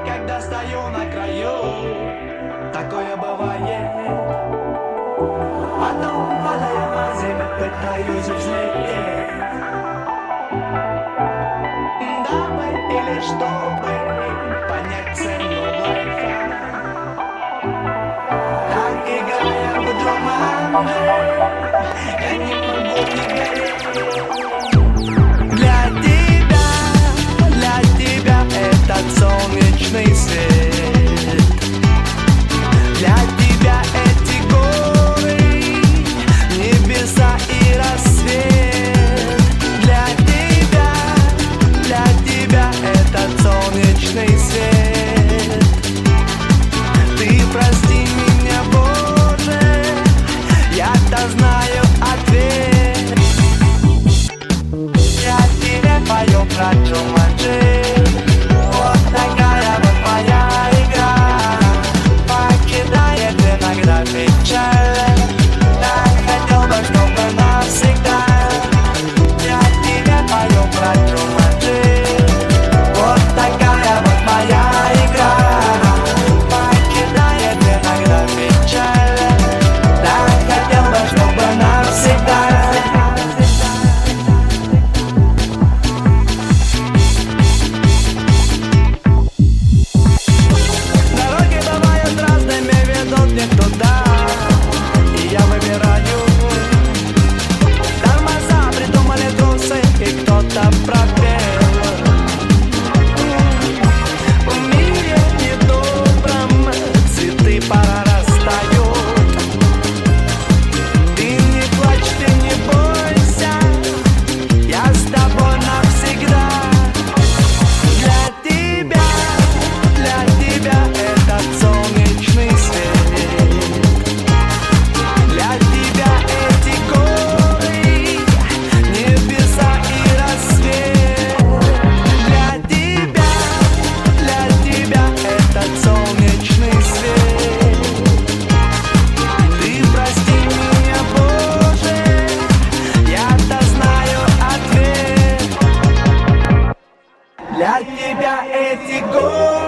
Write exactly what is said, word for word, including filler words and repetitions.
когда стою на краю, такое бывает. Потом падаю на землю, пытаюсь взлететь, дабы или чтобы понять цену лайфа. Так играя в джуманджи, я не могу не гореть. Для тебя, для тебя этот солнечный свет. Для тебя эти горы, небеса и рассвет. Для тебя, для тебя этот солнечный свет. Ты прости меня, Боже, я-то знаю ответ. Я тебе пою про Джуманджи. Вот такая вот моя игра, покидает иногда печаль. Так хотел бы, чтобы навсегда. Я тебе пою про Джуманджи. Вот такая вот моя игра, покидает иногда печаль. Так хотел бы, чтобы навсегда. Дороги бывают разными, ведут не туда, и я выбираю. Тормоза придумали трусы, и кто-то пропел. В мире недобром цветы прорастают. Ты не плачь, ты не бойся, я с тобой навсегда. Для тебя, для тебя этот солнечный свет. Для тебя эти горы, небеса и рассвет. Для тебя, для тебя этот солнечный свет. Ты прости меня, Боже, я-то знаю ответ. Для тебя эти горы,